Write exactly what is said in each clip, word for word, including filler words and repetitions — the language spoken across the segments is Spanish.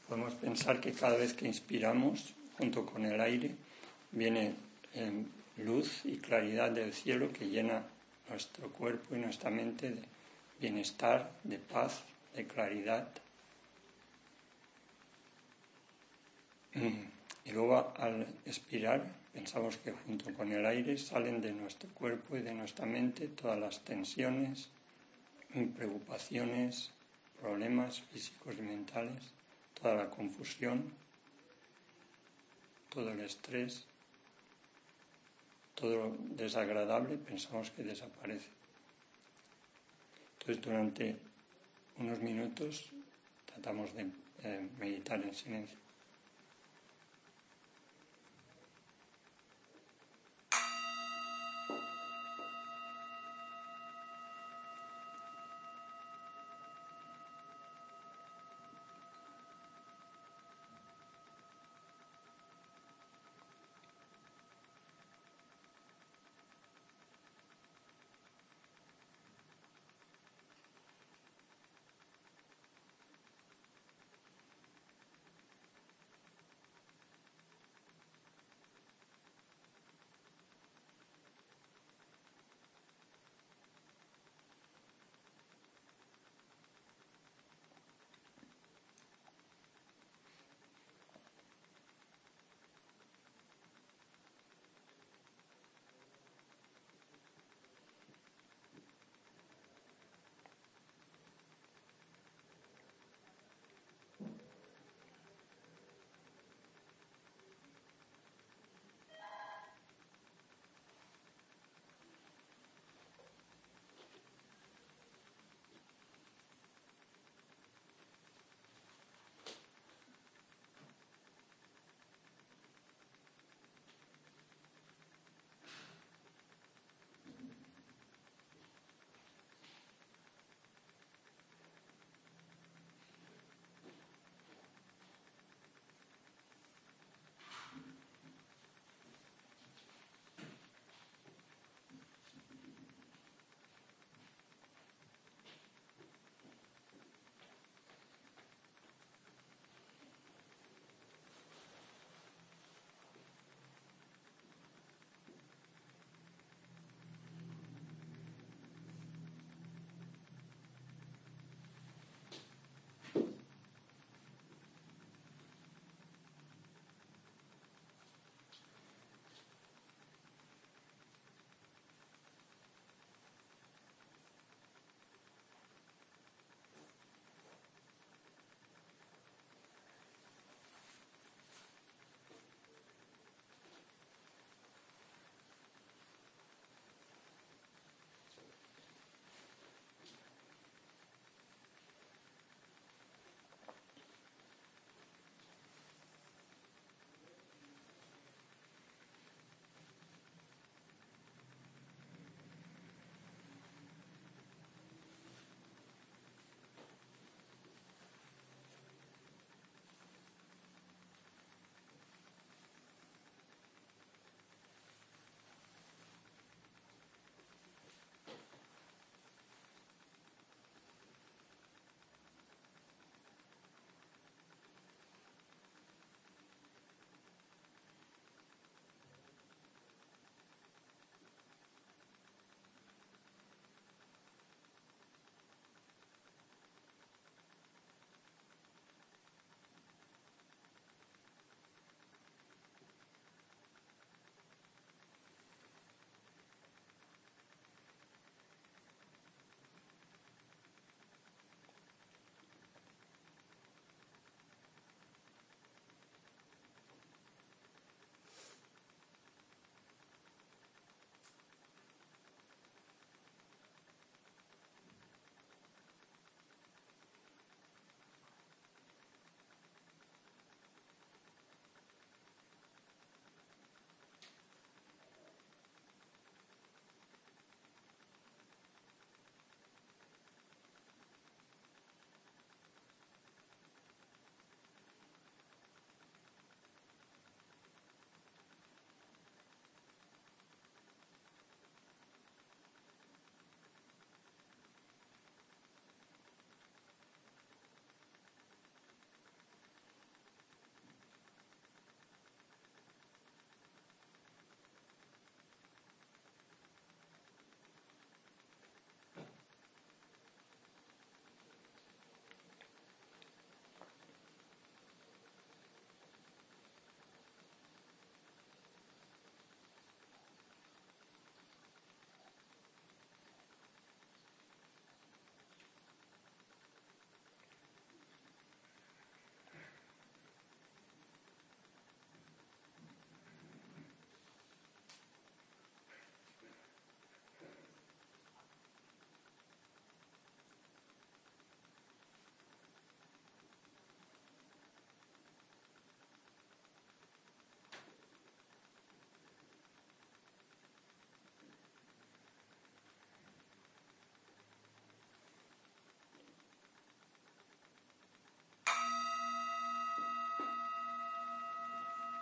Podemos pensar que cada vez que inspiramos, junto con el aire, viene eh, luz y claridad del cielo que llena nuestro cuerpo y nuestra mente de bienestar, de paz, de claridad. Y luego al expirar pensamos que junto con el aire salen de nuestro cuerpo y de nuestra mente todas las tensiones, preocupaciones, problemas físicos y mentales, toda la confusión, todo el estrés, todo lo desagradable pensamos que desaparece. Entonces durante unos minutos tratamos de eh, meditar en silencio.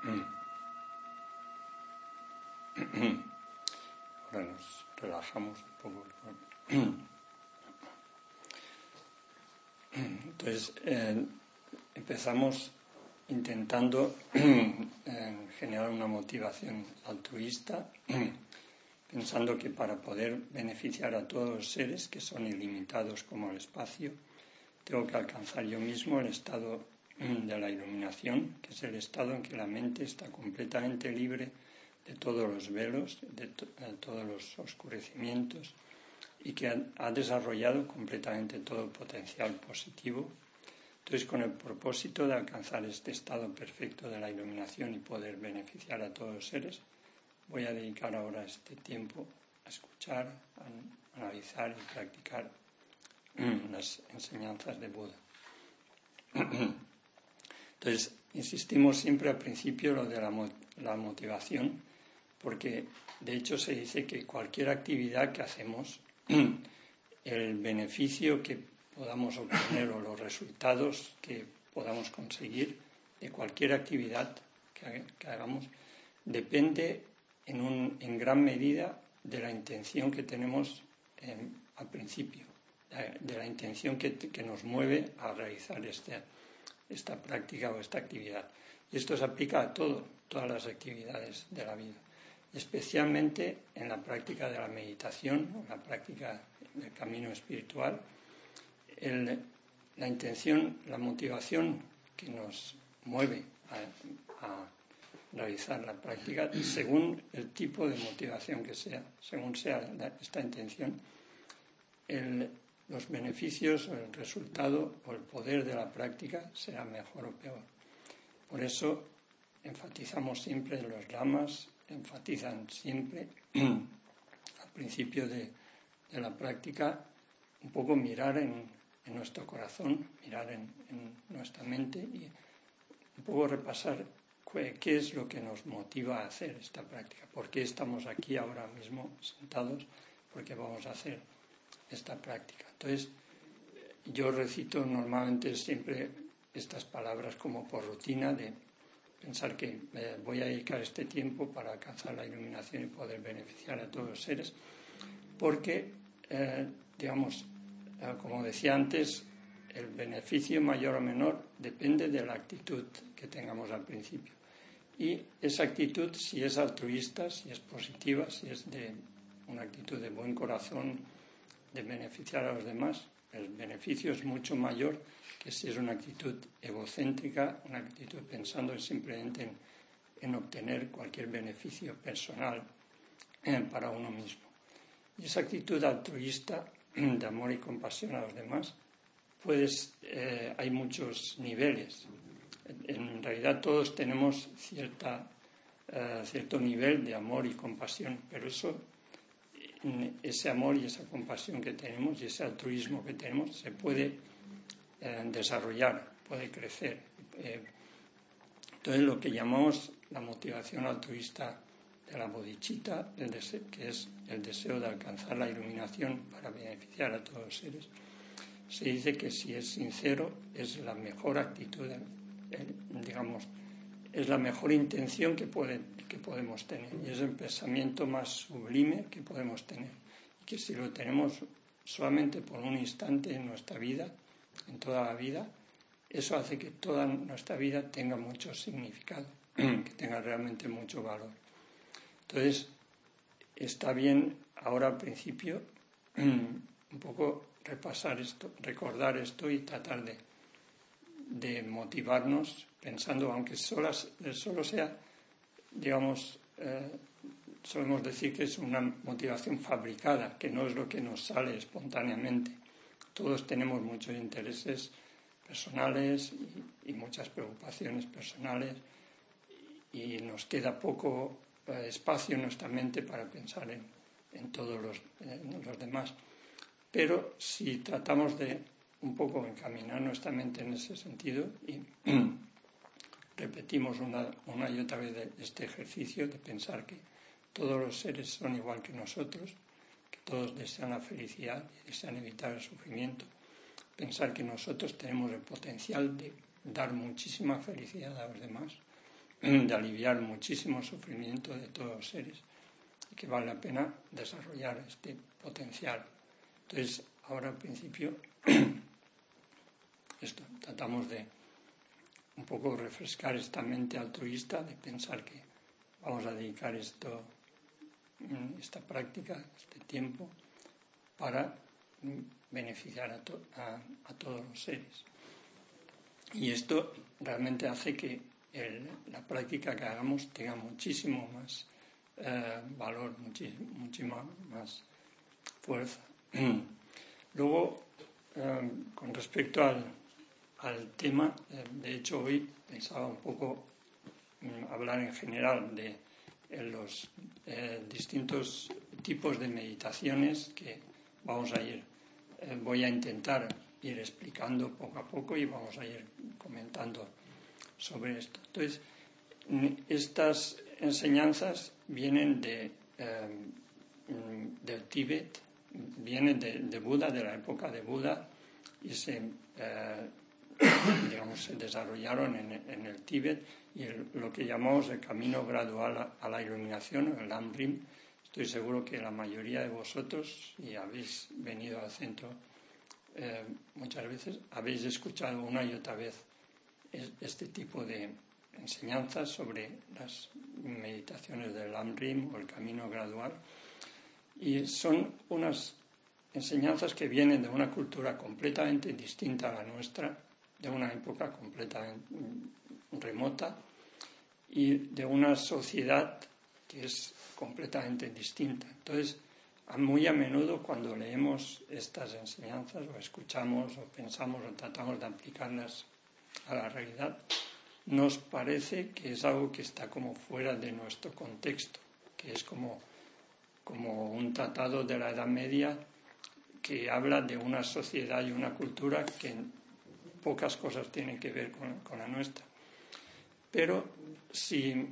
Ahora nos relajamos un poco el cuerpo. Entonces, eh, empezamos intentando eh, generar una motivación altruista, pensando que para poder beneficiar a todos los seres, que son ilimitados como el espacio, tengo que alcanzar yo mismo el estado de la iluminación, que es el estado en que la mente está completamente libre de todos los velos, de, to- de todos los oscurecimientos, y que ha, ha desarrollado completamente todo el potencial positivo. Entonces, con el propósito de alcanzar este estado perfecto de la iluminación y poder beneficiar a todos los seres, voy a dedicar ahora este tiempo a escuchar, a analizar y practicar las enseñanzas de Buda. Entonces, insistimos siempre al principio lo de la, la motivación, porque de hecho se dice que cualquier actividad que hacemos, el beneficio que podamos obtener o los resultados que podamos conseguir de cualquier actividad que, que hagamos, depende en, un, en gran medida de la intención que tenemos eh, al principio, de la intención que, que nos mueve a realizar este, esta práctica o esta actividad. Y esto se aplica a todo, todas las actividades de la vida, especialmente en la práctica de la meditación, en la práctica del camino espiritual. El, la intención, la motivación que nos mueve a, a realizar la práctica, según el tipo de motivación que sea, según sea la, esta intención, el, los beneficios, el resultado o el poder de la práctica será mejor o peor. Por eso enfatizamos siempre, los lamas enfatizan siempre al principio de, de la práctica un poco mirar en, en nuestro corazón, mirar en, en nuestra mente y un poco repasar qué es lo que nos motiva a hacer esta práctica, por qué estamos aquí ahora mismo sentados, por qué vamos a hacer esta práctica. Entonces, yo recito normalmente siempre estas palabras como por rutina, de pensar que eh, voy a dedicar este tiempo para alcanzar la iluminación y poder beneficiar a todos los seres, porque, eh, digamos, eh, como decía antes, el beneficio mayor o menor depende de la actitud que tengamos al principio. Y esa actitud, si es altruista, si es positiva, si es de una actitud de buen corazón, de beneficiar a los demás, el beneficio es mucho mayor que si es una actitud egocéntrica, una actitud pensando simplemente en, en obtener cualquier beneficio personal eh, para uno mismo. Y esa actitud altruista de amor y compasión a los demás, pues eh, hay muchos niveles. En realidad todos tenemos cierta, eh, cierto nivel de amor y compasión, pero eso, ese amor y esa compasión que tenemos y ese altruismo que tenemos se puede eh, desarrollar, puede crecer. Eh, entonces lo que llamamos la motivación altruista de la bodhicitta, el deseo, que es el deseo de alcanzar la iluminación para beneficiar a todos los seres, se dice que si es sincero es la mejor actitud, digamos, es la mejor intención que, puede, que podemos tener y es el pensamiento más sublime que podemos tener, y que si lo tenemos solamente por un instante en nuestra vida, en toda la vida, eso hace que toda nuestra vida tenga mucho significado, que tenga realmente mucho valor. Entonces, está bien ahora al principio un poco repasar esto, recordar esto y tratar de, de motivarnos pensando, aunque solo, solo sea, digamos, eh, solemos decir que es una motivación fabricada, que no es lo que nos sale espontáneamente. Todos tenemos muchos intereses personales y, y muchas preocupaciones personales y nos queda poco eh, espacio en nuestra mente para pensar en, en todos los, en los demás. Pero si tratamos de un poco encaminar nuestra mente en ese sentido y repetimos una, una y otra vez este ejercicio de pensar que todos los seres son igual que nosotros, que todos desean la felicidad y desean evitar el sufrimiento, pensar que nosotros tenemos el potencial de dar muchísima felicidad a los demás de aliviar muchísimo sufrimiento de todos los seres y que vale la pena desarrollar este potencial. Entonces, ahora al principio, esto, tratamos de un poco refrescar esta mente altruista, de pensar que vamos a dedicar esto, esta práctica, este tiempo, para beneficiar a, to- a, a todos los seres. Y esto realmente hace que el, la práctica que hagamos tenga muchísimo más eh, valor, muchísimo, muchísima más fuerza. Luego, eh, con respecto al, al tema, eh, de hecho hoy pensaba un poco mm, hablar en general de eh, los eh, distintos tipos de meditaciones que vamos a ir, eh, voy a intentar ir explicando poco a poco y vamos a ir comentando sobre esto. Entonces, estas enseñanzas vienen de, eh, del Tíbet, vienen de, de Buda, de la época de Buda, y se, eh, digamos, se desarrollaron en, en el Tíbet, y el, lo que llamamos el camino gradual a, a la iluminación, el Lamrim. Estoy seguro que la mayoría de vosotros, y habéis venido al centro eh, muchas veces, habéis escuchado una y otra vez este tipo de enseñanzas sobre las meditaciones del Lamrim o el camino gradual, y son unas enseñanzas que vienen de una cultura completamente distinta a la nuestra, de una época completamente remota y de una sociedad que es completamente distinta. Entonces, muy a menudo cuando leemos estas enseñanzas o escuchamos o pensamos o tratamos de aplicarlas a la realidad, nos parece que es algo que está como fuera de nuestro contexto, que es como, como un tratado de la Edad Media que habla de una sociedad y una cultura que en pocas cosas tienen que ver con, con la nuestra. Pero si,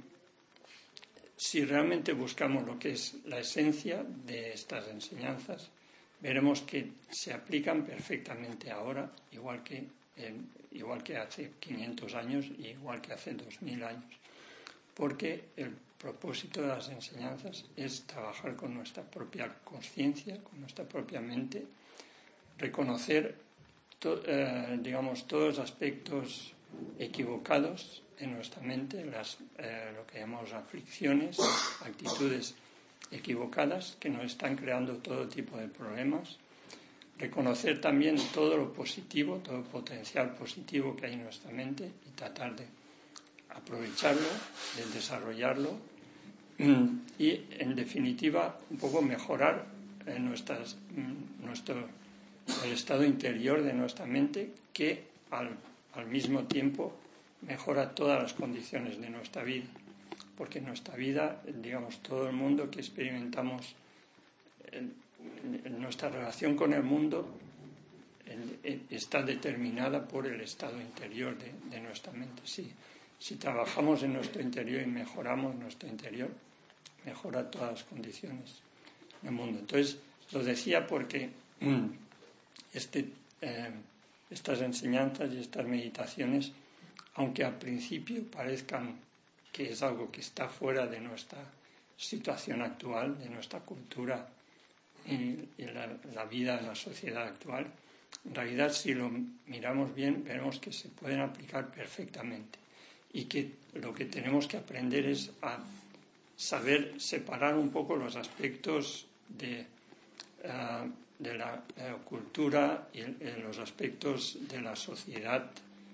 si realmente buscamos lo que es la esencia de estas enseñanzas, veremos que se aplican perfectamente ahora, igual que eh, igual que hace quinientos años y igual que hace dos mil años, porque el propósito de las enseñanzas es trabajar con nuestra propia conciencia, con nuestra propia mente, reconocer to, eh, digamos, todos los aspectos equivocados en nuestra mente, las, eh, lo que llamamos aflicciones, actitudes equivocadas que nos están creando todo tipo de problemas. Reconocer también todo lo positivo, todo el potencial positivo que hay en nuestra mente y tratar de aprovecharlo, de desarrollarlo y, en definitiva, un poco mejorar en nuestras, nuestro, el estado interior de nuestra mente, que al, al mismo tiempo mejora todas las condiciones de nuestra vida. Porque en nuestra vida, digamos, todo el mundo que experimentamos, nuestra relación con el mundo está determinada por el estado interior de, de nuestra mente. Si, si trabajamos en nuestro interior y mejoramos nuestro interior, mejora todas las condiciones del mundo. Entonces, lo decía porque este, eh, estas enseñanzas y estas meditaciones, aunque al principio parezcan que es algo que está fuera de nuestra situación actual, de nuestra cultura y, y la, la vida en la sociedad actual, en realidad, si lo miramos bien, veremos que se pueden aplicar perfectamente y que lo que tenemos que aprender es a saber separar un poco los aspectos de, uh, de la uh, cultura y uh, los aspectos de la sociedad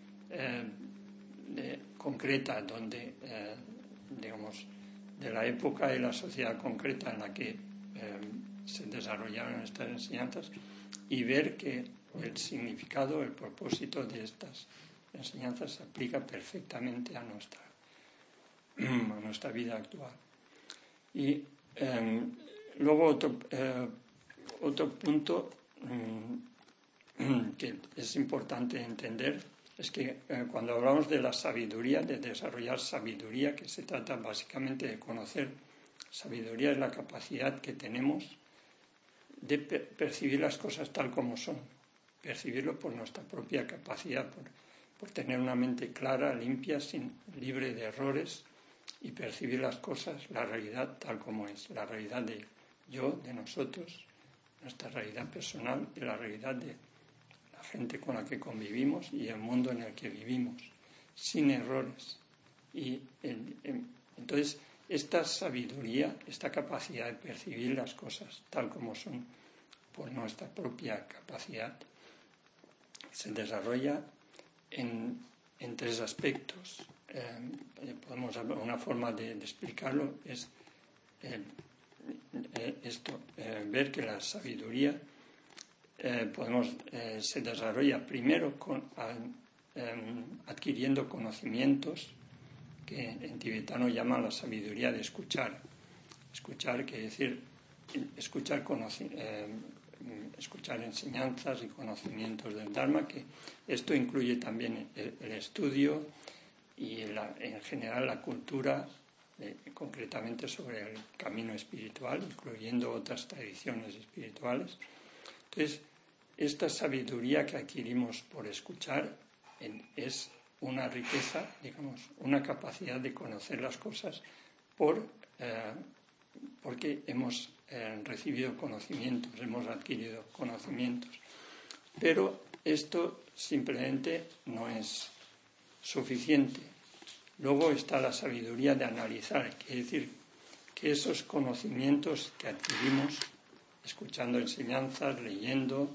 uh, de, concreta, donde, uh, digamos, de la época y la sociedad concreta en la que uh, se desarrollaron estas enseñanzas, y ver que el significado, el propósito de estas enseñanzas se aplica perfectamente a nuestra, a nuestra vida actual. Y eh, luego otro, eh, otro punto eh, que es importante entender es que eh, cuando hablamos de la sabiduría, de desarrollar sabiduría, que se trata básicamente de conocer, sabiduría es la capacidad que tenemos de per- percibir las cosas tal como son, percibirlo por nuestra propia capacidad, por, por tener una mente clara, limpia, sin, libre de errores, y percibir las cosas, la realidad tal como es, la realidad de yo, de nosotros, nuestra realidad personal y la realidad de la gente con la que convivimos y el mundo en el que vivimos, sin errores. Y el, el, entonces, esta sabiduría, esta capacidad de percibir las cosas tal como son por nuestra propia capacidad, se desarrolla en, en tres aspectos. Eh, podemos hablar, una forma de, de explicarlo es eh, eh, esto, eh, ver que la sabiduría eh, podemos, eh, se desarrolla primero con, a, eh, adquiriendo conocimientos que en tibetano llaman la sabiduría de escuchar. Escuchar quiere decir escuchar, conoci- eh, escuchar enseñanzas y conocimientos del Dharma, que esto incluye también el, el estudio y la, en general la cultura, eh, concretamente sobre el camino espiritual, incluyendo otras tradiciones espirituales. Entonces, esta sabiduría que adquirimos por escuchar en, es una riqueza, digamos, una capacidad de conocer las cosas por, eh, porque hemos eh, recibido conocimientos, hemos adquirido conocimientos. Pero esto simplemente no es suficiente. Luego está la sabiduría de analizar, quiere decir que esos conocimientos que adquirimos escuchando enseñanzas, leyendo,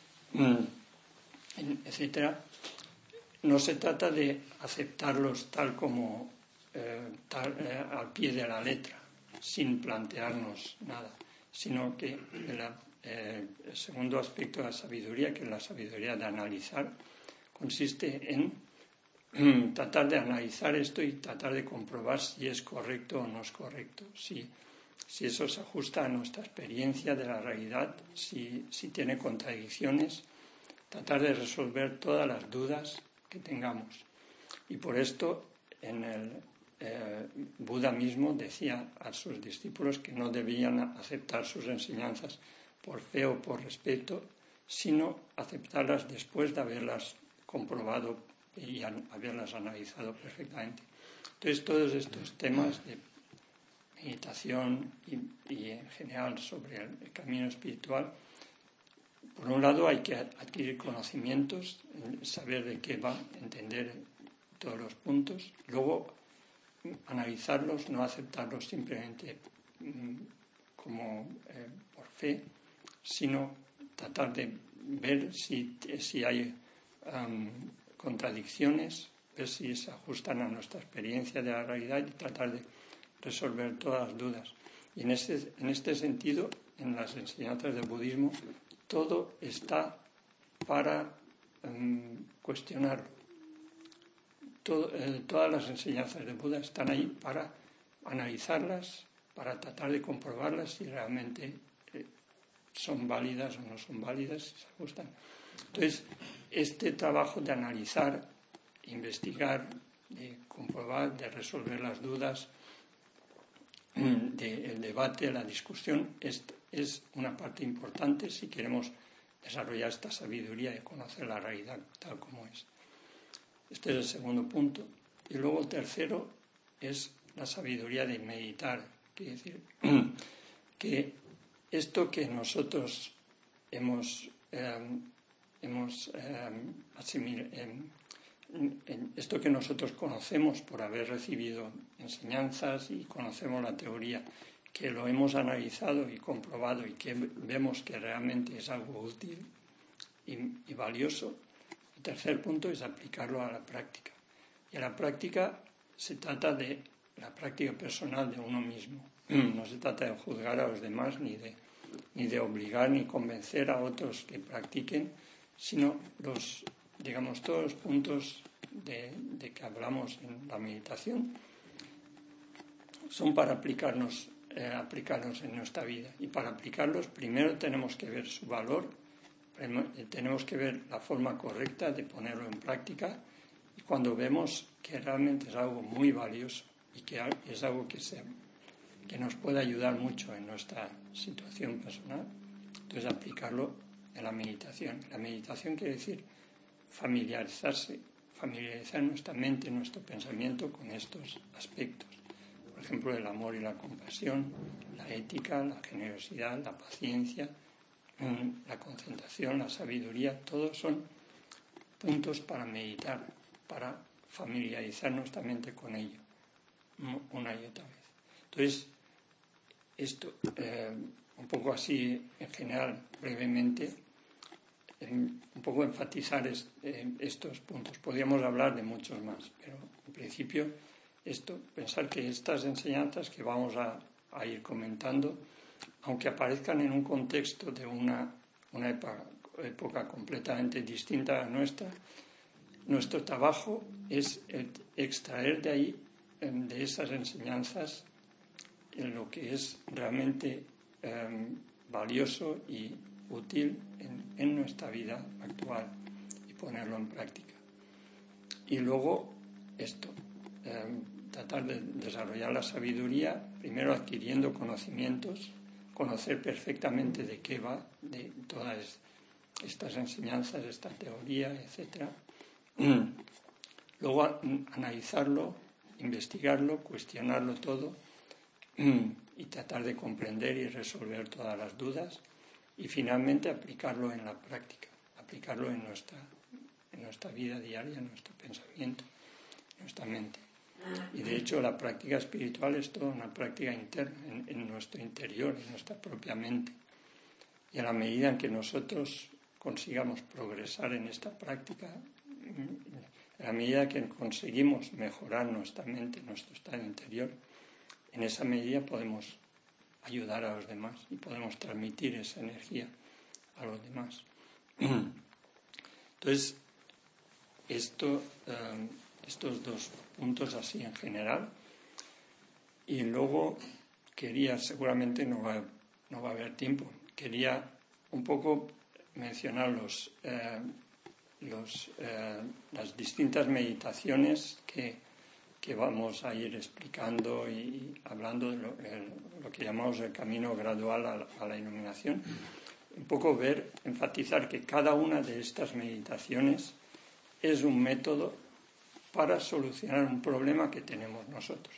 etcétera, no se trata de aceptarlos tal como eh, tal, eh, al pie de la letra, sin plantearnos nada, sino que la, eh, el segundo aspecto de la sabiduría, que es la sabiduría de analizar, consiste en mm, tratar de analizar esto y tratar de comprobar si es correcto o no es correcto, si, si eso se ajusta a nuestra experiencia de la realidad, si, si tiene contradicciones, tratar de resolver todas las dudas que tengamos. Y por esto en el eh, Buda mismo decía a sus discípulos que no debían aceptar sus enseñanzas por fe o por respeto, sino aceptarlas después de haberlas comprobado y haberlas analizado perfectamente. Entonces, todos estos temas de meditación y, y en general sobre el, el camino espiritual, por un lado hay que adquirir conocimientos, saber de qué va, entender todos los puntos, luego analizarlos, no aceptarlos simplemente como eh, por fe, sino tratar de ver si, si hay um, contradicciones, ver si se ajustan a nuestra experiencia de la realidad y tratar de resolver todas las dudas. Y en este, en este sentido, en las enseñanzas del budismo, todo está para um, cuestionarlo. Todo, eh, todas las enseñanzas de Buda están ahí para analizarlas, para tratar de comprobarlas si realmente eh, son válidas o no son válidas, si se ajustan. Entonces, este trabajo de analizar, investigar, de comprobar, de resolver las dudas, del debate, la discusión, es, es una parte importante si queremos desarrollar esta sabiduría y conocer la realidad tal como es. Este es el segundo punto. Y luego el tercero es la sabiduría de meditar. Quiere decir que esto que nosotros hemos, eh, hemos eh, asimilado, eh, esto que nosotros conocemos por haber recibido enseñanzas y conocemos la teoría, que lo hemos analizado y comprobado y que vemos que realmente es algo útil y, y valioso, el tercer punto es aplicarlo a la práctica. Y a la práctica se trata de la práctica personal de uno mismo. No se trata de juzgar a los demás, ni de, ni de obligar ni convencer a otros que practiquen, sino los, digamos, todos los puntos de, de que hablamos en la meditación son para aplicarnos, eh, aplicarnos en nuestra vida. Y para aplicarlos, primero tenemos que ver su valor, tenemos que ver la forma correcta de ponerlo en práctica, y cuando vemos que realmente es algo muy valioso y que es algo que, se, que nos puede ayudar mucho en nuestra situación personal, entonces aplicarlo en la meditación. La meditación quiere decir familiarizarse, familiarizar nuestra mente, nuestro pensamiento con estos aspectos. por ejemplo, el amor y la compasión, la ética, la generosidad, la paciencia, la concentración, la sabiduría, todos son puntos para meditar, para familiarizar nuestra mente con ello, una y otra vez. Entonces, esto, eh, un poco así, en general, brevemente, un poco enfatizar es, eh, estos puntos. Podríamos hablar de muchos más, pero en principio esto, pensar que estas enseñanzas que vamos a, a ir comentando, aunque aparezcan en un contexto de una, una época, época completamente distinta a la nuestra, nuestro trabajo es el extraer de ahí, de esas enseñanzas, en lo que es realmente eh, valioso y útil en, en nuestra vida actual y ponerlo en práctica. Y luego esto, eh, tratar de desarrollar la sabiduría, primero adquiriendo conocimientos, conocer perfectamente de qué va, de todas estas enseñanzas, esta teoría, etcétera. Luego a, analizarlo, investigarlo, cuestionarlo todo y tratar de comprender y resolver todas las dudas y finalmente aplicarlo en la práctica, aplicarlo en nuestra, en nuestra vida diaria, en nuestro pensamiento, en nuestra mente. Y de hecho la práctica espiritual es toda una práctica interna, en, en nuestro interior, en nuestra propia mente. Y a la medida en que nosotros consigamos progresar en esta práctica, a la medida que conseguimos mejorar nuestra mente, nuestro estado interior, en esa medida podemos ayudar a los demás y podemos transmitir esa energía a los demás. Entonces, esto, eh, estos dos puntos así en general. Y luego quería, seguramente no va, no va a haber tiempo, quería un poco mencionar los, eh, los, eh, las distintas meditaciones que, que vamos a ir explicando y hablando de lo, el, lo que llamamos el camino gradual a la, a la iluminación. Un poco ver, enfatizar que cada una de estas meditaciones es un método para solucionar un problema que tenemos nosotros.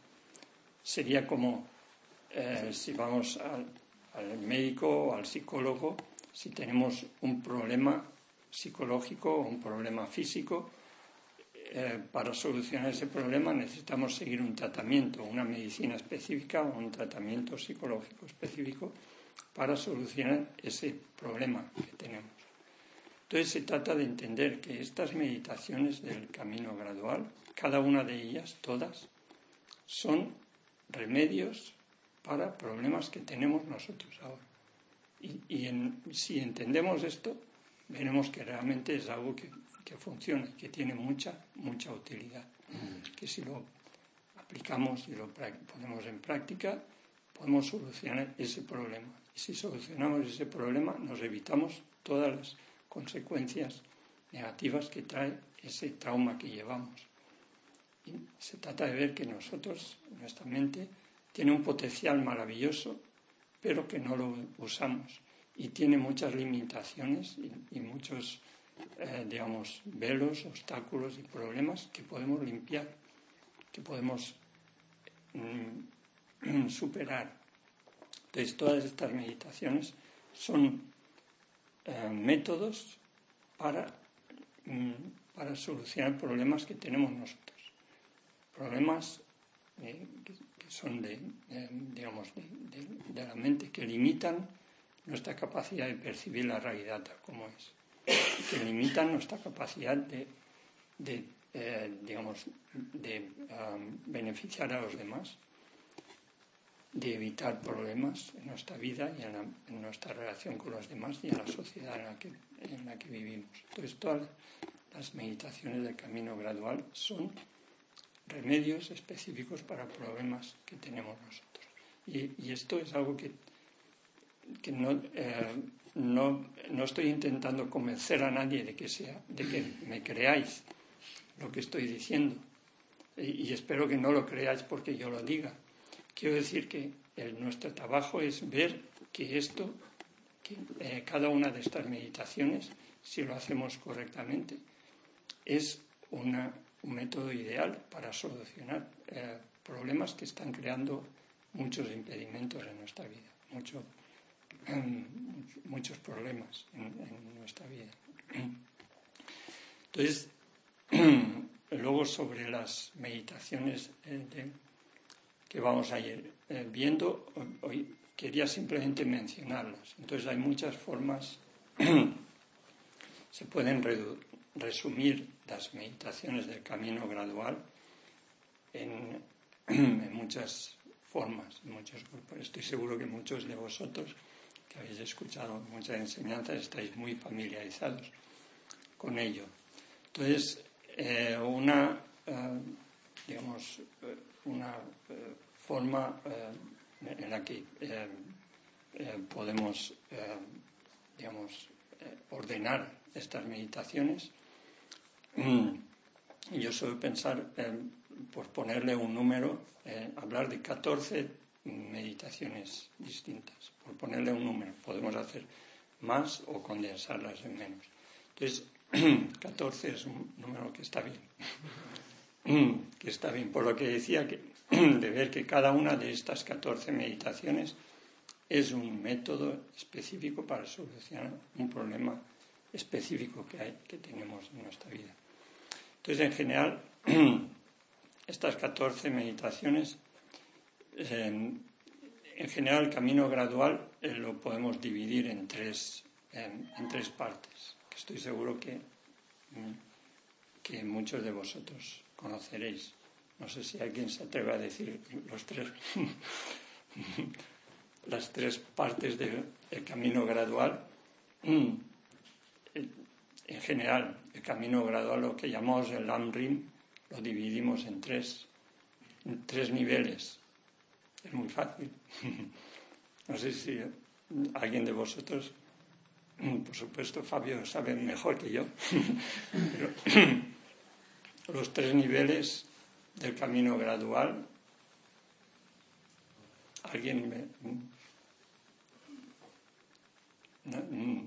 Sería como eh, si vamos al, al médico o al psicólogo, si tenemos un problema psicológico o un problema físico, eh, para solucionar ese problema necesitamos seguir un tratamiento, una medicina específica o un tratamiento psicológico específico para solucionar ese problema que tenemos. Entonces se trata de entender que estas meditaciones del camino gradual, cada una de ellas, todas, son remedios para problemas que tenemos nosotros ahora. Y, y en, si entendemos esto, veremos que realmente es algo que, que funciona y que tiene mucha, mucha utilidad. Que si lo aplicamos y lo ponemos en práctica, podemos solucionar ese problema. Y si solucionamos ese problema, nos evitamos todas las consecuencias negativas que trae ese trauma que llevamos. Y se trata de ver que nosotros, nuestra mente, tiene un potencial maravilloso, pero que no lo usamos. Y tiene muchas limitaciones y, y muchos, eh, digamos, velos, obstáculos y problemas que podemos limpiar, que podemos mm, superar. Entonces, todas estas meditaciones son eh, métodos para, mm, para solucionar problemas que tenemos nosotros. Problemas eh, que, que son de, eh, digamos, de, de, de la mente, que limitan nuestra capacidad de percibir la realidad tal como es, que limitan nuestra capacidad de, de eh, digamos, de um, beneficiar a los demás, de evitar problemas en nuestra vida y en, la, en nuestra relación con los demás y en la sociedad en la que, en la que vivimos. Entonces, todas las meditaciones del camino gradual son remedios específicos para problemas que tenemos nosotros. Y, y esto es algo que, que no, eh, no, no estoy intentando convencer a nadie de que, sea, de que me creáis lo que estoy diciendo. Y, y espero que no lo creáis porque yo lo diga. Quiero decir que el, nuestro trabajo es ver que esto, que eh, cada una de estas meditaciones, si lo hacemos correctamente, es una, un método ideal para solucionar eh, problemas que están creando muchos impedimentos en nuestra vida, mucho, muchos problemas en, en nuestra vida. Entonces, luego sobre las meditaciones eh, de, que vamos a ir eh, viendo, hoy quería simplemente mencionarlas. Entonces hay muchas formas, se pueden redu- resumir las meditaciones del camino gradual en, en muchas formas, en muchos grupos. Estoy seguro que muchos de vosotros que habéis escuchado muchas enseñanzas estáis muy familiarizados con ello. Entonces, eh, una, eh, digamos, una eh, forma eh, en la que eh, eh, podemos, eh, digamos, eh, ordenar estas meditaciones, mm, yo suelo pensar, eh, por ponerle un número, eh, hablar de catorce meditaciones distintas. Por ponerle un número, podemos hacer más o condensarlas en menos. Entonces, catorce es un número que está bien, que está bien, por lo que decía que, de ver que cada una de estas catorce meditaciones es un método específico para solucionar un problema específico que, hay, que tenemos en nuestra vida. Entonces, en general, estas catorce meditaciones, eh, en general, el camino gradual eh, lo podemos dividir en tres, en, en tres partes, que estoy seguro que, que muchos de vosotros conoceréis. No sé si alguien se atreve a decir los tres, las tres partes del, del camino gradual. En general, el camino gradual, lo que llamamos el Lamrim, lo dividimos en tres, en tres niveles. Es muy fácil. No sé si alguien de vosotros, por supuesto Fabio sabe mejor que yo, pero los tres niveles del camino gradual, alguien me... No,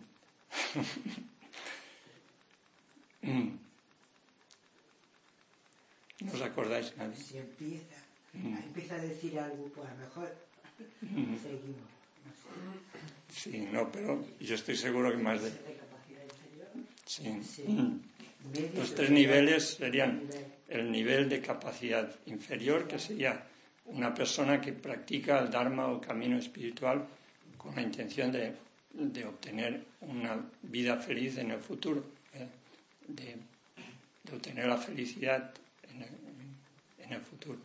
¿no os acordáis nadie? Si empieza, mm. empieza a decir algo, pues a lo mejor mm. seguimos. No sé. Sí, no, pero yo estoy seguro que más de... Sí. Sí. Mm. Los tres niveles serían el nivel de capacidad inferior, que sería una persona que practica el Dharma o camino espiritual con la intención de, de obtener una vida feliz en el futuro, ¿eh? de, de obtener la felicidad en el, en el futuro.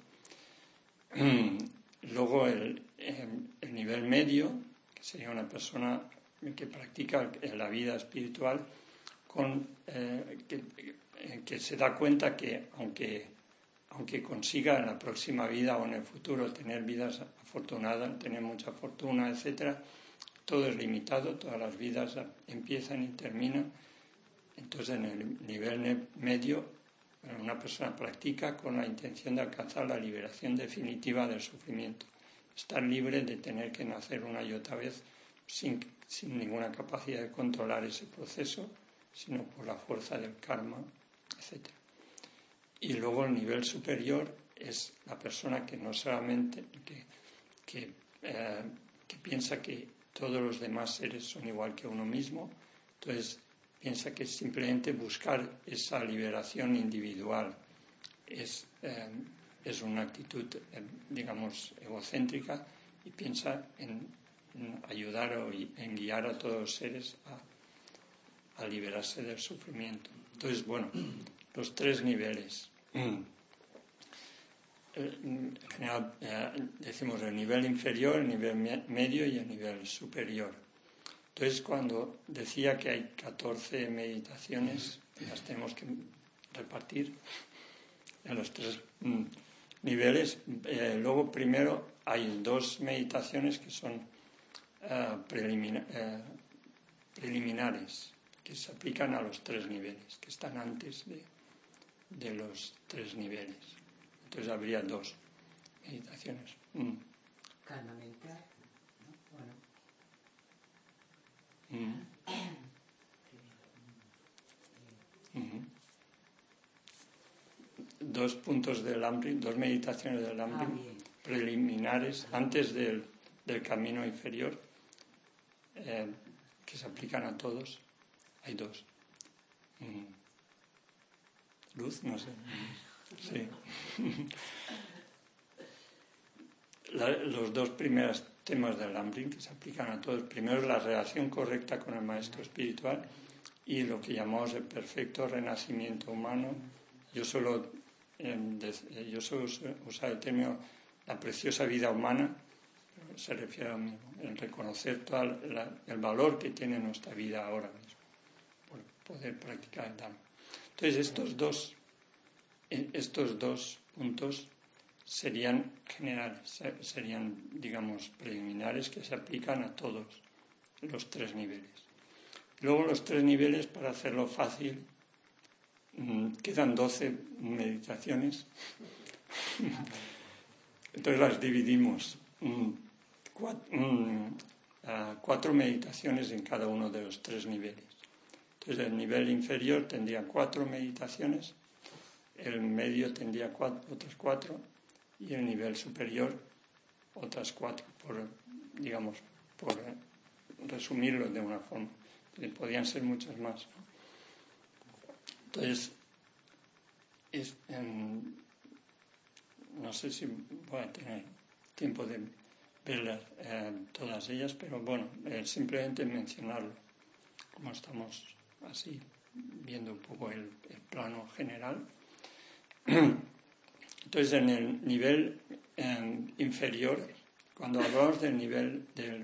Luego el, el nivel medio, que sería una persona que practica la vida espiritual con eh, que, que se da cuenta que aunque, aunque consiga en la próxima vida o en el futuro tener vidas afortunadas, tener mucha fortuna, etcétera, todo es limitado, todas las vidas empiezan y terminan. Entonces, en el nivel medio, una persona practica con la intención de alcanzar la liberación definitiva del sufrimiento, estar libre de tener que nacer una y otra vez sin, sin ninguna capacidad de controlar ese proceso, sino por la fuerza del karma, etcétera. Y luego el nivel superior es la persona que no solamente que, que, eh, que piensa que todos los demás seres son igual que uno mismo, entonces piensa que simplemente buscar esa liberación individual es, eh, es una actitud, eh, digamos, egocéntrica, y piensa en, en ayudar o en guiar a todos los seres a, a liberarse del sufrimiento. Entonces, bueno, los tres niveles. En general, eh, decimos el nivel inferior, el nivel medio y el nivel superior. Entonces, cuando decía que hay catorce meditaciones, las tenemos que repartir en los tres mm, niveles. Eh, luego, primero, hay dos meditaciones que son uh, prelimina, eh, preliminares, que se aplican a los tres niveles, que están antes de, de los tres niveles. Entonces, habría dos meditaciones. Mm. Calma mental, ¿no? Bueno. Mm. Mm-hmm. dos puntos del Lamrim, dos meditaciones del Lamrim ah, preliminares antes del, del camino inferior, eh, que se aplican a todos. Hay dos. Mm. Luz, no sé. Sí. La, los dos primeros temas del Lamrim que se aplican a todos. Primero es la relación correcta con el maestro espiritual y lo que llamamos el perfecto renacimiento humano. Yo solo, eh, de, yo solo usar el término la preciosa vida humana, pero se refiere a lo mismo, en reconocer todo la, el valor que tiene nuestra vida ahora mismo, por poder practicar el Dhamma. Entonces estos dos, estos dos puntos serían generales, serían, digamos, preliminares que se aplican a todos los tres niveles. Luego los tres niveles, para hacerlo fácil, quedan doce meditaciones. Entonces las dividimos. Cuatro, cuatro meditaciones en cada uno de los tres niveles. Entonces el nivel inferior tendría cuatro meditaciones, el medio tendría cuatro, otras cuatro, y el nivel superior otras cuatro, por, digamos, por resumirlo de una forma. Podrían ser muchas más, ¿no? Entonces, es, eh, no sé si voy a tener tiempo de verlas eh, todas ellas, pero bueno, eh, simplemente mencionarlo, como estamos así viendo un poco el, el plano general. Entonces, en el nivel eh, inferior, cuando hablamos del nivel del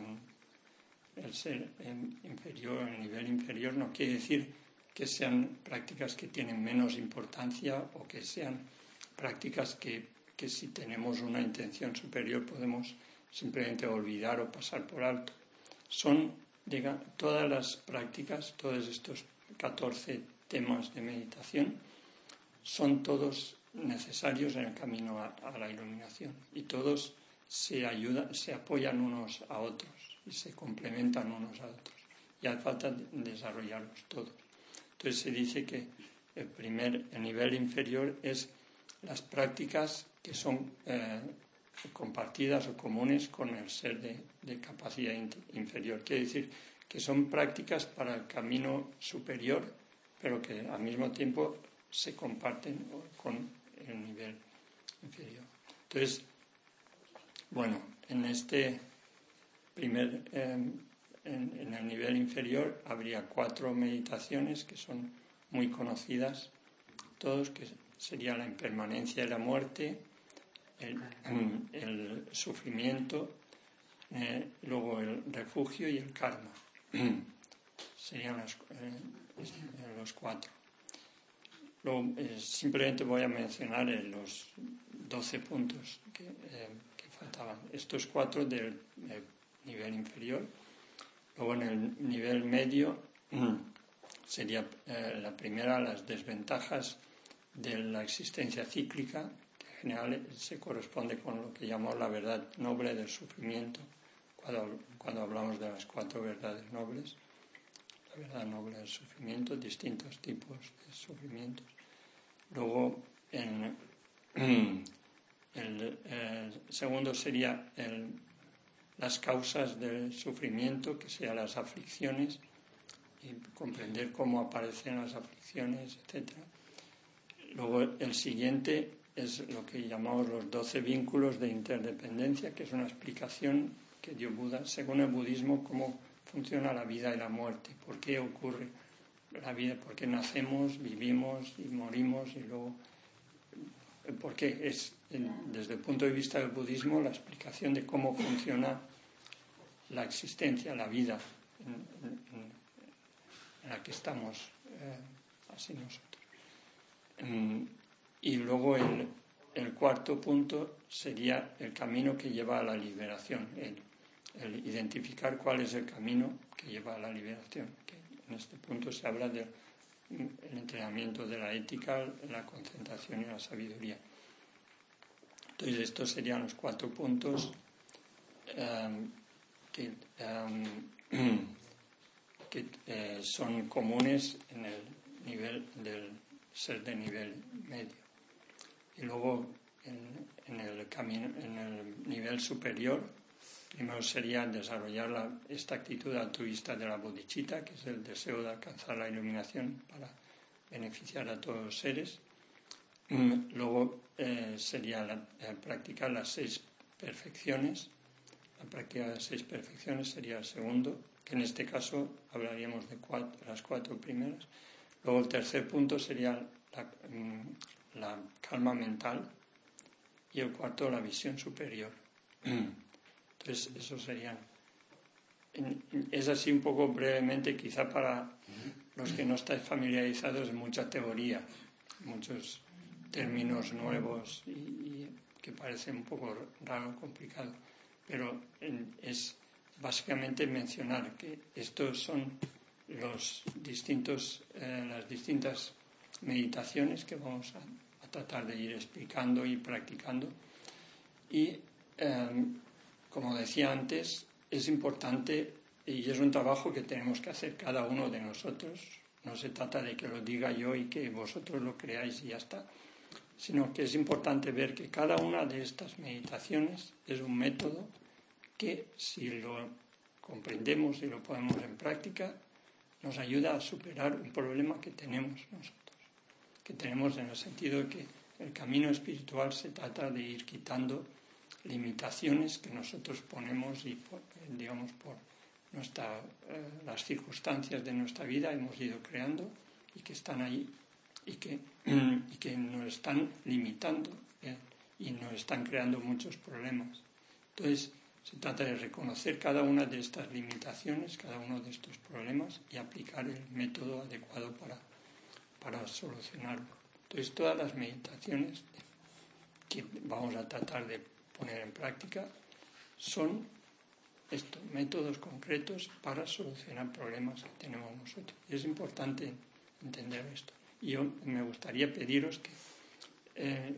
eh, el ser eh, inferior, el nivel inferior, no quiere decir que sean prácticas que tienen menos importancia o que sean prácticas que, que si tenemos una intención superior podemos simplemente olvidar o pasar por alto. Son, diga, todas las prácticas, todos estos catorce temas de meditación, son todos necesarios en el camino a, a la iluminación y todos se ayudan, se apoyan unos a otros y se complementan unos a otros y hace falta desarrollarlos todos. Entonces se dice que el primer, el nivel inferior es las prácticas que son eh, compartidas o comunes con el ser de, de capacidad inferior. Quiere decir que son prácticas para el camino superior, pero que al mismo tiempo se comparten con el nivel inferior. Entonces, bueno, en este primer, eh, en, en el nivel inferior habría cuatro meditaciones que son muy conocidas, todos, que sería la impermanencia de la muerte, el, el sufrimiento, eh, luego el refugio y el karma. Serían los, eh, los cuatro. Luego, eh, simplemente voy a mencionar eh, los doce puntos que, eh, que faltaban. Estos cuatro del eh, nivel inferior. Luego en el nivel medio sería eh, la primera, las desventajas de la existencia cíclica, que en general se corresponde con lo que llamamos la verdad noble del sufrimiento, cuando, cuando hablamos de las cuatro verdades nobles. La verdad noble del sufrimiento, distintos tipos de sufrimientos. Luego, en, el, el segundo sería el, las causas del sufrimiento, que sean las aflicciones, y comprender cómo aparecen las aflicciones, etcétera. Luego, el siguiente es lo que llamamos los doce vínculos de interdependencia, que es una explicación que dio Buda, según el budismo, cómo funciona la vida y la muerte, por qué ocurre la vida, por qué nacemos, vivimos y morimos y luego por qué es, desde el punto de vista del budismo, la explicación de cómo funciona la existencia, la vida en, en, en la que estamos eh, así nosotros. Y luego el, el cuarto punto sería el camino que lleva a la liberación, el el identificar cuál es el camino que lleva a la liberación. Que en este punto se habla del entrenamiento de la ética, la concentración y la sabiduría. Entonces estos serían los cuatro puntos um, que, um, que eh, son comunes en el nivel del ser de nivel medio. y luego en, en, el camino, en el nivel superior, primero sería desarrollar la, esta actitud altruista de la bodhicitta, que es el deseo de alcanzar la iluminación para beneficiar a todos los seres. Luego eh, sería la, eh, practicar las seis perfecciones. La práctica de las seis perfecciones sería el segundo, que en este caso hablaríamos de cuatro, las cuatro primeras. Luego el tercer punto sería la, la calma mental y el cuarto la visión superior. Entonces, eso serían. Es así un poco brevemente, quizá para los que no estáis familiarizados, en mucha teoría, muchos términos nuevos y, y que parecen un poco raro, complicado, pero es básicamente mencionar que estos son los distintos, eh, las distintas meditaciones que vamos a, a tratar de ir explicando y practicando. Y eh, como decía antes, es importante y es un trabajo que tenemos que hacer cada uno de nosotros. No se trata de que lo diga yo y que vosotros lo creáis y ya está, sino que es importante ver que cada una de estas meditaciones es un método que, si lo comprendemos y lo ponemos en práctica, nos ayuda a superar un problema que tenemos nosotros, que tenemos en el sentido de que el camino espiritual se trata de ir quitando limitaciones que nosotros ponemos y, por, digamos, por nuestra, eh, las circunstancias de nuestra vida hemos ido creando y que están ahí y que, y que nos están limitando eh, y nos están creando muchos problemas. Entonces, se trata de reconocer cada una de estas limitaciones, cada uno de estos problemas y aplicar el método adecuado para, para solucionarlo. Entonces, todas las meditaciones que vamos a tratar de poner en práctica son estos métodos concretos para solucionar problemas que tenemos nosotros. Y es importante entender esto. Y yo me gustaría pediros que eh,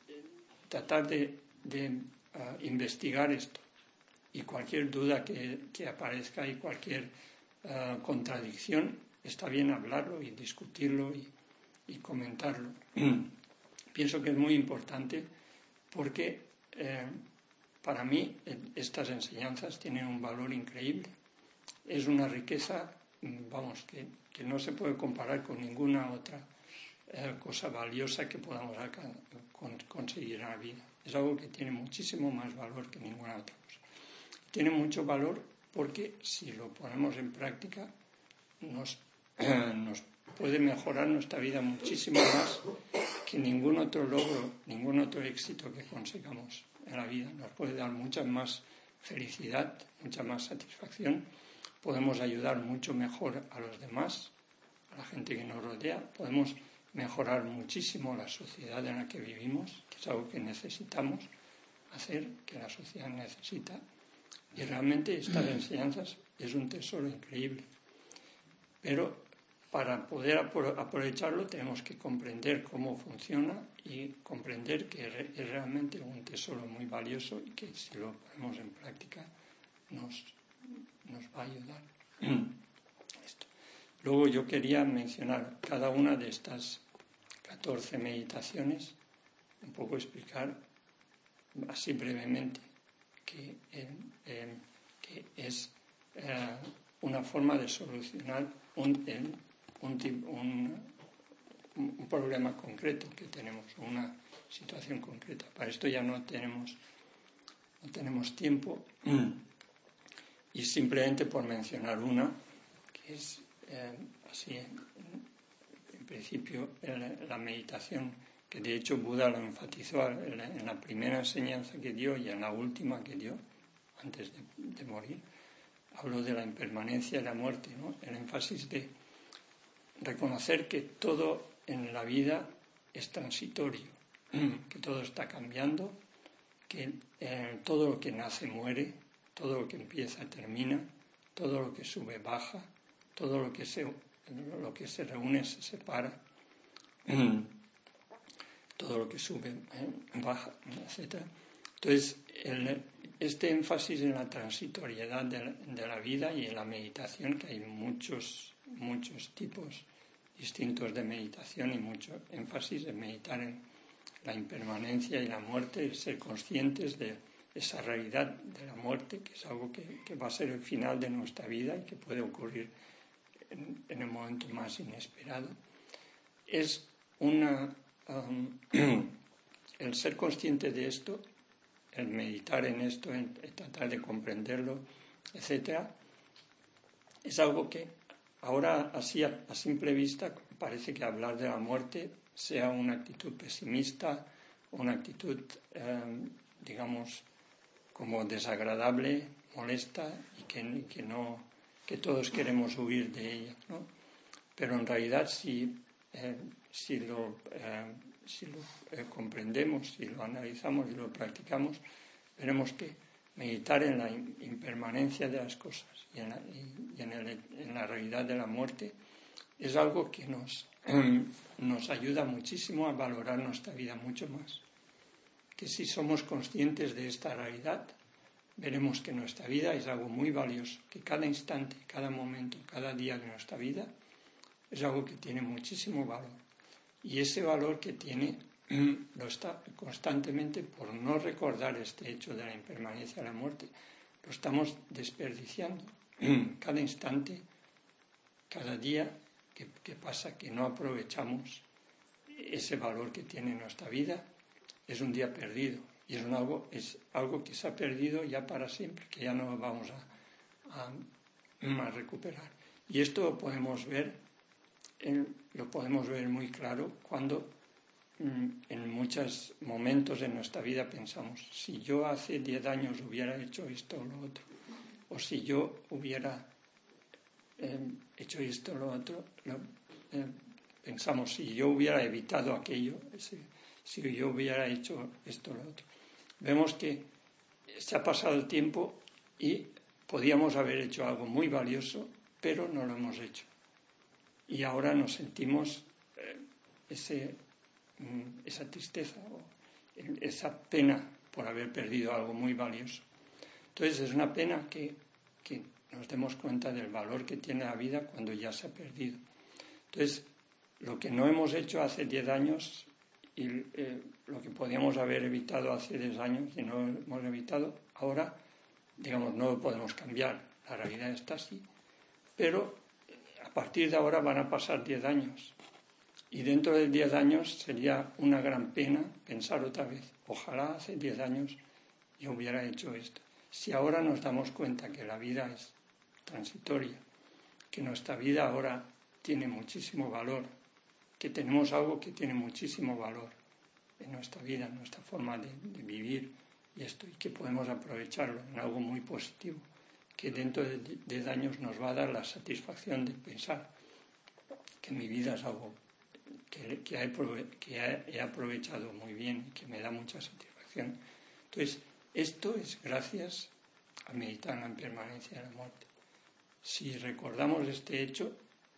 tratar de, de uh, investigar esto. Y cualquier duda que, que aparezca y cualquier uh, contradicción, está bien hablarlo y discutirlo y, y comentarlo. Pienso que es muy importante porque eh, para mí estas enseñanzas tienen un valor increíble. Es una riqueza, vamos, que, que no se puede comparar con ninguna otra eh, cosa valiosa que podamos acá, con, conseguir en la vida. Es algo que tiene muchísimo más valor que ninguna otra cosa. Tiene mucho valor porque si lo ponemos en práctica nos, eh, nos puede mejorar nuestra vida muchísimo más que ningún otro logro, ningún otro éxito que consigamos en la vida. Nos puede dar mucha más felicidad, mucha más satisfacción. Podemos ayudar mucho mejor a los demás, a la gente que nos rodea. Podemos mejorar muchísimo la sociedad en la que vivimos, que es algo que necesitamos hacer, que la sociedad necesita. Y realmente estas enseñanzas es un tesoro increíble. Pero para poder aprovecharlo tenemos que comprender cómo funciona y comprender que es realmente un tesoro muy valioso y que si lo ponemos en práctica nos, nos va a ayudar. Esto. Luego yo quería mencionar cada una de estas catorce meditaciones, un poco explicar así brevemente que, eh, eh, que es eh, una forma de solucionar un, el, un, un, un problema concreto que tenemos, una situación concreta. Para esto ya no tenemos, no tenemos tiempo y simplemente por mencionar una, que es eh, así, en, en principio, en la meditación, que de hecho Buda lo enfatizó en la, en la primera enseñanza que dio y en la última que dio, antes de, de morir. Habló de la impermanencia y la muerte, ¿no? El énfasis de reconocer que todo en la vida es transitorio, que todo está cambiando, que eh, todo lo que nace muere, todo lo que empieza termina, todo lo que sube baja, todo lo que se, lo que se reúne se separa, todo lo que sube eh, baja, etcétera. Entonces, el, este énfasis en la transitoriedad de la, de la vida y en la meditación, que hay muchos, muchos tipos distintos de meditación y mucho énfasis en meditar en la impermanencia y la muerte, ser conscientes de esa realidad de la muerte, que es algo que, que va a ser el final de nuestra vida y que puede ocurrir en, en el momento más inesperado. Es una... Um, el ser consciente de esto, el meditar en esto, el, el tratar de comprenderlo, etcétera, es algo que ahora así a, a simple vista parece que hablar de la muerte sea una actitud pesimista, una actitud, eh, digamos, como desagradable, molesta y que, y que, no, que todos queremos huir de ella, ¿no? Pero en realidad si, eh, si lo, eh, si lo eh, comprendemos, si lo analizamos y lo practicamos, veremos que meditar en la impermanencia de las cosas y en la, y en el, en la realidad de la muerte es algo que nos, nos ayuda muchísimo a valorar nuestra vida mucho más. Que si somos conscientes de esta realidad, veremos que nuestra vida es algo muy valioso, que cada instante, cada momento, cada día de nuestra vida es algo que tiene muchísimo valor. Y ese valor que tiene lo está constantemente, por no recordar este hecho de la impermanencia de la muerte, lo estamos desperdiciando. Cada instante, cada día que, que pasa que no aprovechamos ese valor que tiene nuestra vida, es un día perdido. Y es, un algo, es algo que se ha perdido ya para siempre, que ya no lo vamos a, a, a recuperar. Y esto lo podemos ver, en, lo podemos ver muy claro cuando en muchos momentos en nuestra vida pensamos, si yo hace diez años hubiera hecho esto o lo otro, o si yo hubiera eh, hecho esto o lo otro, lo, eh, pensamos, si yo hubiera evitado aquello, si, si yo hubiera hecho esto o lo otro. Vemos que se ha pasado el tiempo y podíamos haber hecho algo muy valioso, pero no lo hemos hecho. Y ahora nos sentimos eh, ese... esa tristeza o esa pena por haber perdido algo muy valioso. Entonces es una pena que, que nos demos cuenta del valor que tiene la vida cuando ya se ha perdido. Entonces, lo que no hemos hecho hace diez años y eh, lo que podíamos haber evitado hace diez años y no hemos evitado, ahora, digamos, no lo podemos cambiar. La realidad está así. Pero a partir de ahora van a pasar diez años. Y dentro de diez años sería una gran pena pensar otra vez, ojalá hace diez años yo hubiera hecho esto. Si ahora nos damos cuenta que la vida es transitoria, que nuestra vida ahora tiene muchísimo valor, que tenemos algo que tiene muchísimo valor en nuestra vida, en nuestra forma de, de vivir y esto, y que podemos aprovecharlo en algo muy positivo, que dentro de diez años nos va a dar la satisfacción de pensar que mi vida es algo Que, que, he, que he aprovechado muy bien y que me da mucha satisfacción. Entonces, esto es gracias a meditar en la impermanencia de la muerte. Si recordamos este hecho,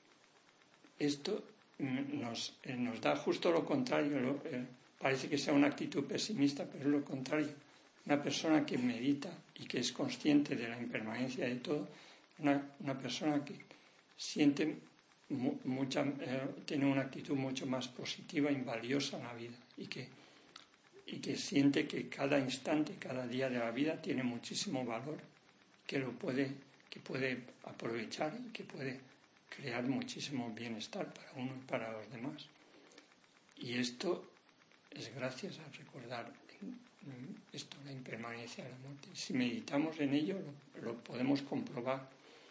esto nos, nos da justo lo contrario. Lo, eh, parece que sea una actitud pesimista, pero es lo contrario. Una persona que medita y que es consciente de la impermanencia de todo, una, una persona que siente Mucha, eh, tiene una actitud mucho más positiva y valiosa en la vida y que, y que siente que cada instante, cada día de la vida tiene muchísimo valor, que lo puede, que puede aprovechar y que puede crear muchísimo bienestar para uno y para los demás. Y esto es gracias a recordar esto, la impermanencia de la muerte. Si meditamos en ello, lo, lo podemos comprobar,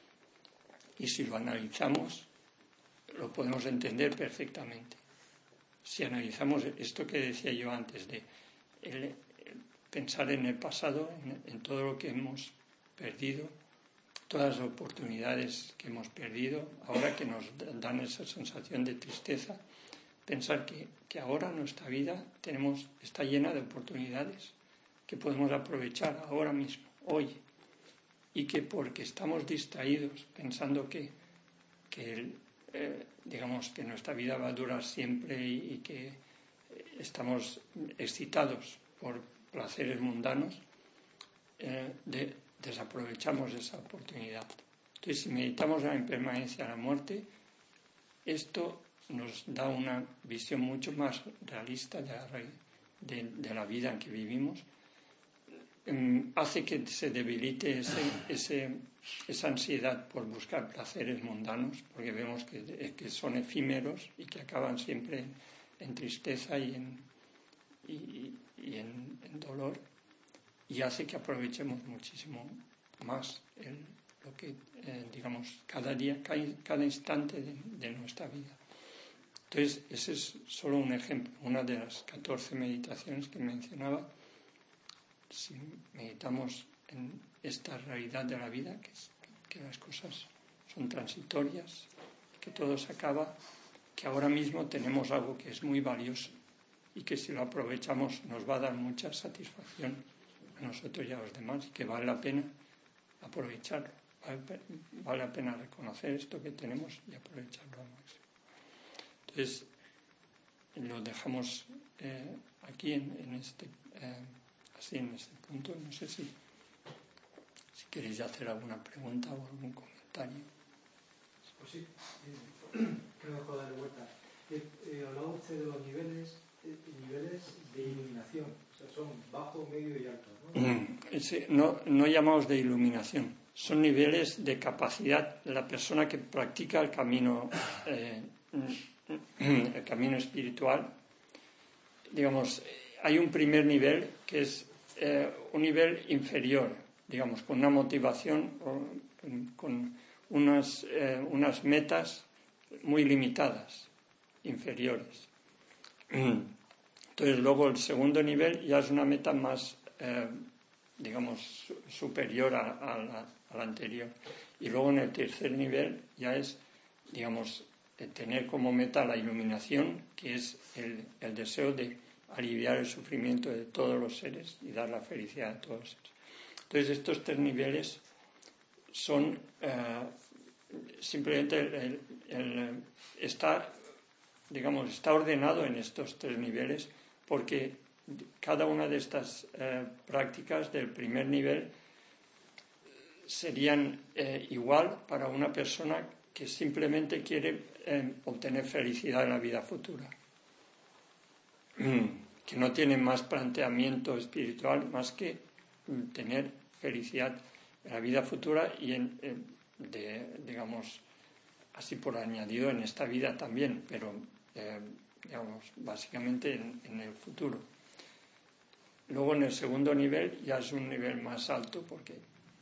y si lo analizamos, lo podemos entender perfectamente. Si analizamos esto que decía yo antes, de el, el pensar en el pasado, en, en todo lo que hemos perdido, todas las oportunidades que hemos perdido, ahora que nos dan esa sensación de tristeza, pensar que, que ahora nuestra vida tenemos, está llena de oportunidades que podemos aprovechar ahora mismo, hoy, y que porque estamos distraídos pensando que, que el Eh, digamos que nuestra vida va a durar siempre y, y que estamos excitados por placeres mundanos, eh, de, desaprovechamos esa oportunidad. Entonces, si meditamos en la impermanencia de la muerte, esto nos da una visión mucho más realista de la, de, de la vida en que vivimos, eh, hace que se debilite ese, ese, esa ansiedad por buscar placeres mundanos, porque vemos que, que son efímeros y que acaban siempre en, en tristeza y en, y, y en, en dolor, y hace que aprovechemos muchísimo más el, lo que, eh, digamos, cada día, cada, cada instante de, de nuestra vida. Entonces, ese es solo un ejemplo, una de las catorce meditaciones que mencionaba. Si meditamos en esta realidad de la vida, que, es, que las cosas son transitorias, que todo se acaba, que ahora mismo tenemos algo que es muy valioso y que si lo aprovechamos nos va a dar mucha satisfacción a nosotros y a los demás, y que vale la pena aprovecharlo, vale, vale la pena reconocer esto que tenemos y aprovecharlo al máximo. Entonces, lo dejamos eh, aquí en, en este eh, así en este punto. No sé si, si queréis hacer alguna pregunta o algún comentario. Pues sí, eh, no dejo darle vuelta. Eh, eh, hablaba usted de los niveles, eh, niveles de iluminación, o sea, son bajo, medio y alto, ¿no? Mm, ese, no, no llamamos de iluminación, son niveles de capacidad. La persona que practica el camino, eh, el camino espiritual, digamos, hay un primer nivel que es eh, un nivel inferior, digamos, con una motivación, o, con unas, eh, unas metas muy limitadas, inferiores. Entonces, luego el segundo nivel ya es una meta más, eh, digamos, su, superior a, a, la, a la anterior. Y luego en el tercer nivel ya es, digamos, de tener como meta la iluminación, que es el, el deseo de aliviar el sufrimiento de todos los seres y dar la felicidad a todos los seres. Entonces, estos tres niveles son eh, simplemente el, el, el, está, digamos, está ordenado en estos tres niveles, porque cada una de estas eh, prácticas del primer nivel serían eh, igual para una persona que simplemente quiere eh, obtener felicidad en la vida futura, que no tiene más planteamiento espiritual más que tener felicidad en la vida futura y en, en de, digamos, así por añadido en esta vida también, pero eh, digamos, básicamente en, en el futuro. Luego en el segundo nivel ya es un nivel más alto porque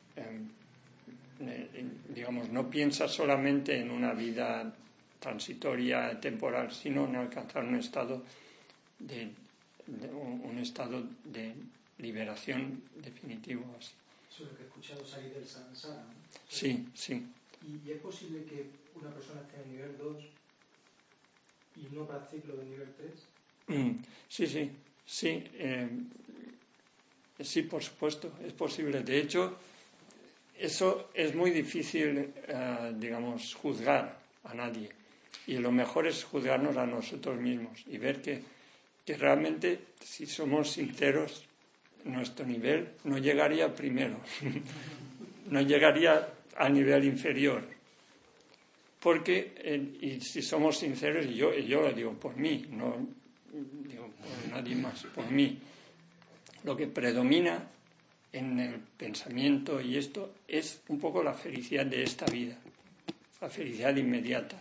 eh, digamos, no piensa solamente en una vida transitoria, temporal, sino en alcanzar un estado de, de un estado de liberación definitivo, así. Eso es lo que he escuchado, salir del samsara, ¿no? Sí, sí. ¿Y, ¿Y es posible que una persona esté en el nivel dos y no practique lo del nivel tres? Mm, sí, sí, sí. Eh, sí, por supuesto, es posible. De hecho, eso es muy difícil, eh, digamos, juzgar a nadie. Y lo mejor es juzgarnos a nosotros mismos y ver que, que realmente, si somos sinceros, nuestro nivel no llegaría primero, no llegaría a nivel inferior. Porque, eh, y si somos sinceros, y yo, y yo lo digo por mí, no digo por nadie más, por mí, lo que predomina en el pensamiento y esto es un poco la felicidad de esta vida, la felicidad inmediata.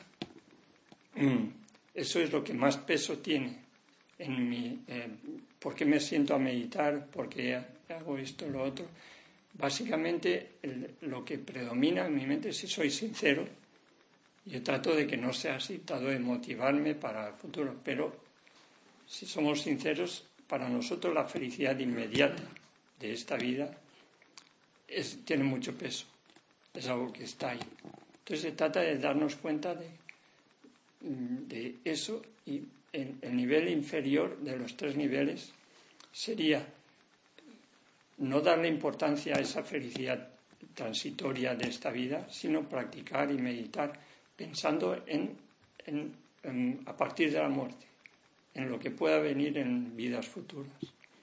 Eso es lo que más peso tiene en mi, eh, ¿por qué me siento a meditar? ¿Por qué hago esto, lo otro? Básicamente el, lo que predomina en mi mente, si soy sincero, yo trato de que no sea así, trato de motivarme para el futuro, pero si somos sinceros, para nosotros la felicidad inmediata de esta vida es, tiene mucho peso, es algo que está ahí. Entonces se trata de darnos cuenta de, de eso, y el, el nivel inferior de los tres niveles sería no darle importancia a esa felicidad transitoria de esta vida, sino practicar y meditar pensando en, en, en a partir de la muerte, en lo que pueda venir en vidas futuras.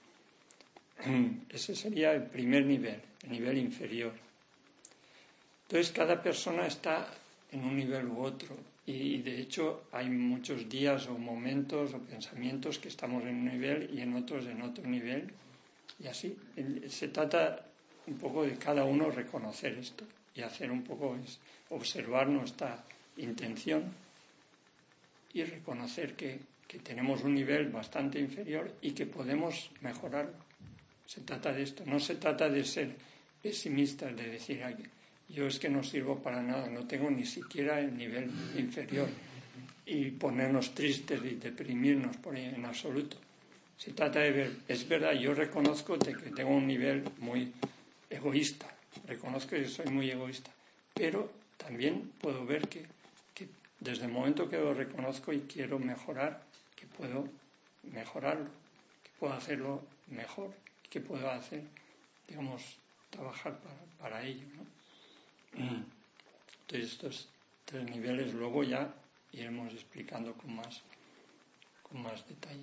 Ese sería el primer nivel, el nivel inferior. Entonces cada persona está en un nivel u otro Y de hecho hay muchos días o momentos o pensamientos que estamos en un nivel y en otros en otro nivel. Y así, se trata un poco de cada uno reconocer esto y hacer un poco, es observar nuestra intención y reconocer que, que tenemos un nivel bastante inferior y que podemos mejorarlo. Se trata de esto, no se trata de ser pesimistas, de decir, ay, yo es que no sirvo para nada, no tengo ni siquiera el nivel inferior, y ponernos tristes y deprimirnos por ahí, en absoluto. Se trata de ver, es verdad, yo reconozco de que tengo un nivel muy egoísta, reconozco que soy muy egoísta, pero también puedo ver que, que desde el momento que lo reconozco y quiero mejorar, que puedo mejorarlo, que puedo hacerlo mejor, que puedo hacer, digamos, trabajar para, para ello, ¿no? Entonces estos tres niveles luego ya iremos explicando con más, con más detalle.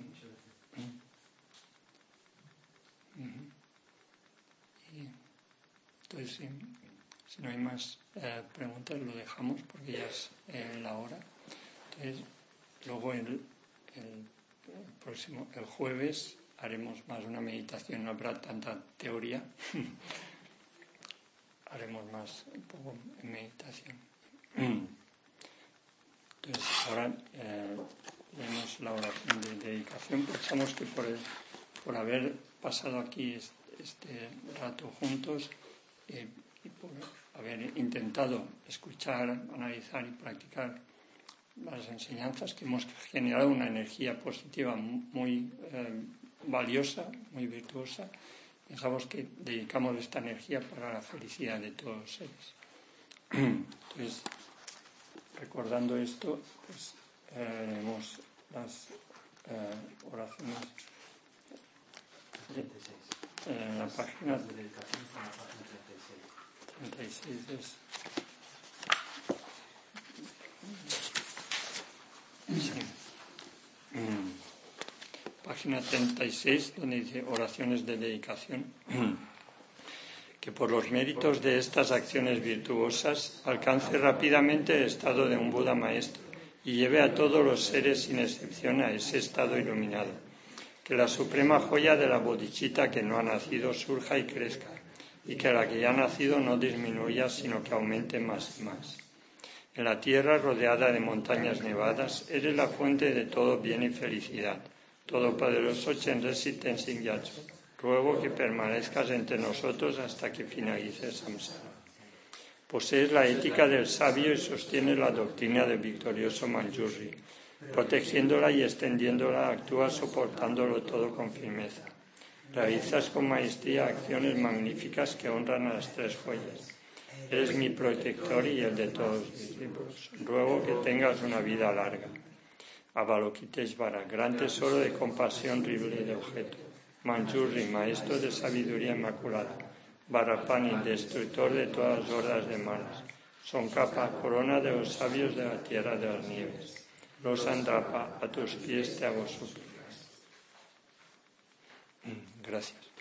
Y entonces, si, si no hay más eh, preguntas, lo dejamos porque ya es eh, la hora. Entonces, luego el, el, el próximo, el jueves, haremos más una meditación, no habrá tanta teoría. Haremos más un poco en meditación. Entonces, ahora eh, leemos la oración de dedicación. Pensamos que por, el, por haber pasado aquí este, este rato juntos eh, y por haber intentado escuchar, analizar y practicar las enseñanzas, que hemos generado una energía positiva muy eh, valiosa, muy virtuosa. Pensamos que dedicamos esta energía para la felicidad de todos los seres. Entonces, recordando esto, pues haremos eh, las eh, oraciones en eh, la página treinta y seis. Es, sí. mm. Página treinta y seis, donde dice oraciones de dedicación, que por los méritos de estas acciones virtuosas alcance rápidamente el estado de un Buda maestro y lleve a todos los seres sin excepción a ese estado iluminado. Que la suprema joya de la bodhicitta que no ha nacido surja y crezca, y que la que ya ha nacido no disminuya, sino que aumente más y más. En la tierra rodeada de montañas nevadas, eres la fuente de todo bien y felicidad. Todopoderoso Chenrezig Tenzin Gyatso, ruego que permanezcas entre nosotros hasta que finalice el samsara. Posees la ética del sabio y sostienes la doctrina del victorioso Manjusri. Protegiéndola y extendiéndola, actúas soportándolo todo con firmeza. Realizas con maestría acciones magníficas que honran a las tres joyas. Eres mi protector y el de todos mis discípulos. Ruego que tengas una vida larga. Avalokiteshvara, gran tesoro de compasión libre de objeto. Manjusri, maestro de sabiduría inmaculada. Vajrapani, destructor de todas las hordas de malas. Tsongkhapa, corona de los sabios de la tierra de las nieves. Losandrapa, a tus pies te hago súplicas. Gracias.